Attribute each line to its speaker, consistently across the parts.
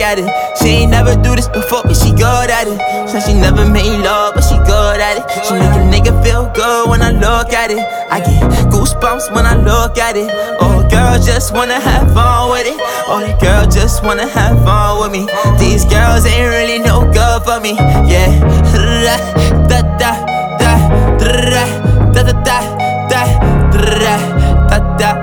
Speaker 1: back at it. She ain't never do this before, but she good at it. Said she never made love, but she good at it. She make a nigga feel good when I look at it. I get goosebumps when I look at it. Oh, girl just wanna have fun with it. Oh, the girl just wanna have fun with me. These girls ain't really no good for me. Yeah. Da da da da da da da da da da da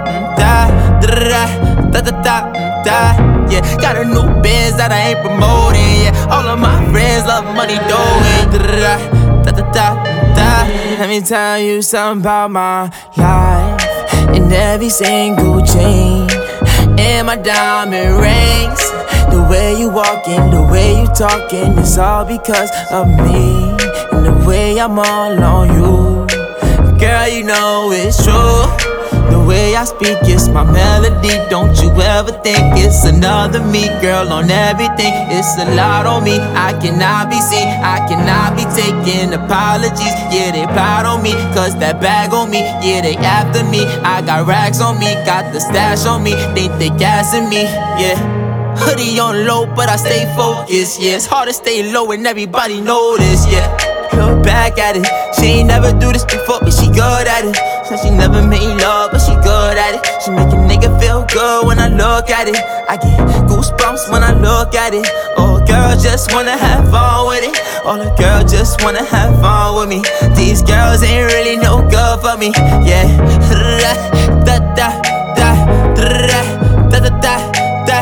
Speaker 1: da da da. Yeah, got a new biz that I ain't promoting. Yeah, all of my friends love money doing. Da da da da. Let me tell you something about my life. In every single chain, in my diamond rings. The way you walking, the way you talking, it's all because of me. And the way I'm all on you, girl, you know it's true. The way I speak, it's my melody. Don't you ever think it's another me, girl, on everything. It's a lot on me. I cannot be seen, I cannot be taking apologies. Yeah, they proud on me, cause that bag on me. Yeah, they after me. I got racks on me, got the stash on me. Think they gassing me, yeah. Hoodie on low, but I stay focused, yeah. It's hard to stay low and everybody know this, yeah. Look back at it, she ain't never do this before, but she good at it. Said she never made love, but she good at it. She make a nigga feel good when I look at it. I get goosebumps when I look at it. Oh, girl just wanna have fun with it. Oh, the girl just wanna have fun with me. These girls ain't really no good for me, yeah. Da da da da da da da da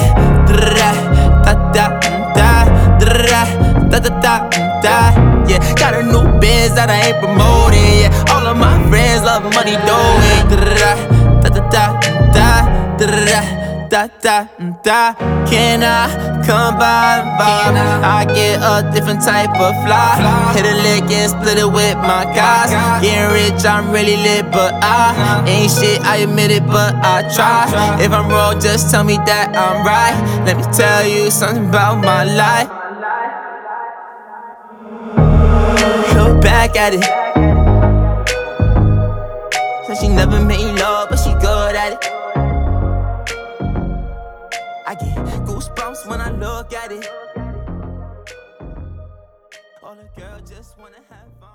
Speaker 1: da. Yeah, got a new biz that I ain't promoting. Yeah, all of my friends love money doing. Da da da da da da da da. Can I come by and vibe? I get a different type of fly. Hit a lick and split it with my guys. Getting rich, I'm really lit, but I ain't shit, I admit it, but I try. If I'm wrong, just tell me that I'm right. Let me tell you something about my life. Look back at it. Said she never made love, but she good at it. I get goosebumps when I look at it. All the girls just wanna have fun.